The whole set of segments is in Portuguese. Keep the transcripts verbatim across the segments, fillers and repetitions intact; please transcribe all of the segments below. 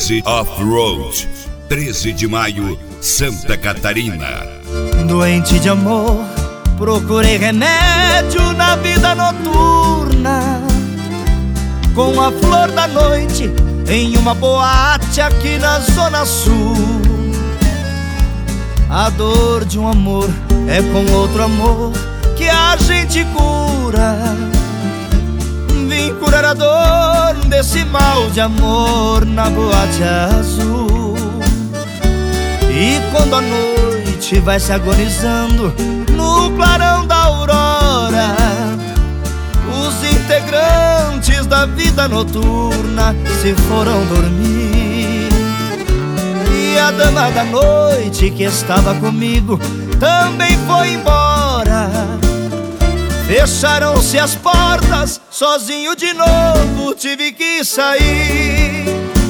Music Off-Road, treze de maio, Santa Catarina. Doente de amor, procurei remédio na vida noturna, com a flor da noite em uma boate aqui na Zona Sul. A dor de um amor é com outro amor que a gente cura. Vim curar a dor desse mal de amor na boate azul. E quando a noite vai se agonizando no clarão da aurora, os integrantes da vida noturna se foram dormir. E a dama da noite que estava comigo também foi embora. Fecharam-se as portas, sozinho de novo tive que sair.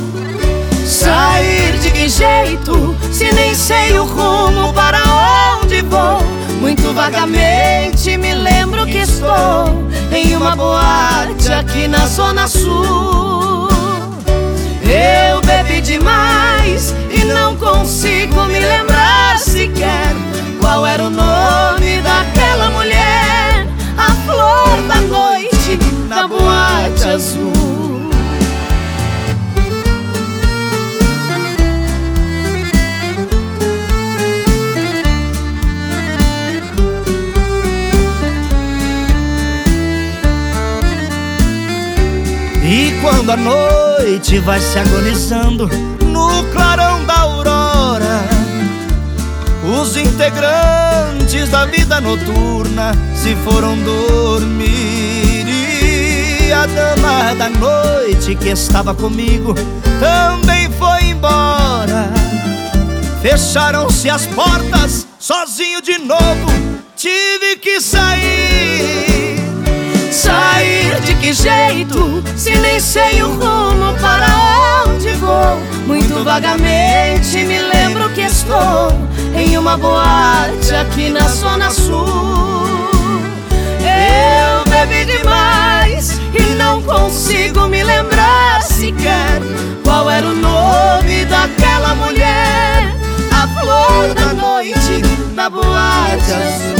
Sair de que jeito, se nem sei o rumo para onde vou? Muito vagamente me lembro que estou em uma boate aqui na Zona Sul. Eu bebi demais e não consigo me lembrar sequer qual era o nome daquela mulher, a flor da noite na boate azul. E quando a noite vai se agonizando no clarão da aurora, os integrantes da vida noturna se foram dormir. E a dama da noite que estava comigo também foi embora. Fecharam-se as portas, sozinho de novo tive que sair. Sair de que jeito, se nem sei o rumo para onde vou? Muito vagamente me lembro que estou em uma boate aqui na Zona Sul. Eu bebi demais e não consigo me lembrar sequer qual era o nome daquela mulher, a flor da noite na boate azul.